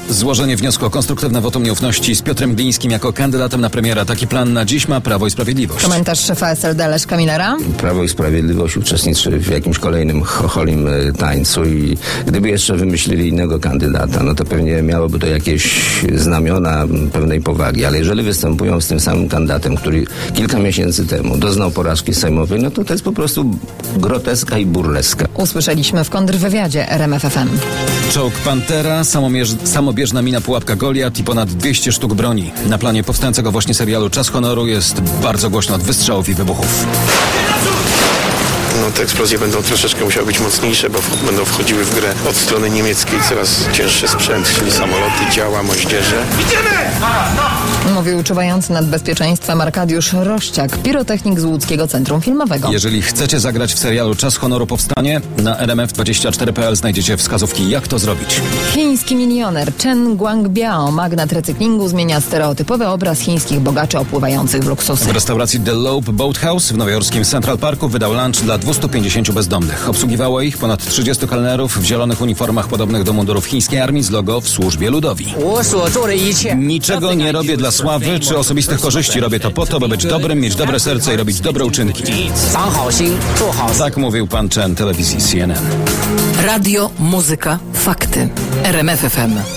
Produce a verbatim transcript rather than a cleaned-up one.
Złożenie wniosku o konstruktywne wotum nieufności z Piotrem Glińskim jako kandydatem na premiera. Taki plan na dziś ma Prawo i Sprawiedliwość. Komentarz szefa S L D Leszka Millera. Prawo i Sprawiedliwość uczestniczy w jakimś kolejnym chocholim tańcu i gdyby jeszcze wymyślili innego kandydata, no to pewnie miałoby to jakieś znamiona pewnej powagi, ale jeżeli występują z tym samym kandydatem, który kilka miesięcy temu doznał porażki sejmowej, no to to jest po prostu groteska i burleska. Usłyszeliśmy w kontrwywiadzie R M F F M. Czołg Pantera, samomierz, samobieżna mina pułapka Goliat i ponad dwieście sztuk broni. Na planie powstającego właśnie serialu Czas honoru jest bardzo głośno od wystrzałów i wybuchów. No, te eksplozje będą troszeczkę musiały być mocniejsze, bo w, będą wchodziły w grę od strony niemieckiej coraz cięższy sprzęt, czyli samoloty, działa, moździerze. Idziemy! Mówił czuwający nad bezpieczeństwem Arkadiusz Rościak, pirotechnik z Łódzkiego Centrum Filmowego. Jeżeli chcecie zagrać w serialu Czas honoru powstanie, na r m f dwadzieścia cztery kropka p l znajdziecie wskazówki, jak to zrobić. Chiński milioner Chen Guangbiao, magnat recyklingu, zmienia stereotypowy obraz chińskich bogaczy opływających w luksusy. W restauracji The Loeb Boathouse w nowojorskim Central Parku wydał lunch dla dwieście pięćdziesięciu bezdomnych. Obsługiwało ich ponad trzydziestu kelnerów w zielonych uniformach podobnych do mundurów chińskiej armii z logo w służbie ludowi. Niczego nie robię dla sławy czy osobistych korzyści. Robię to po to, by być dobrym, mieć dobre serce i robić dobre uczynki. Tak mówił pan Chen telewizji C N N. Radio, muzyka, fakty. R M F F M.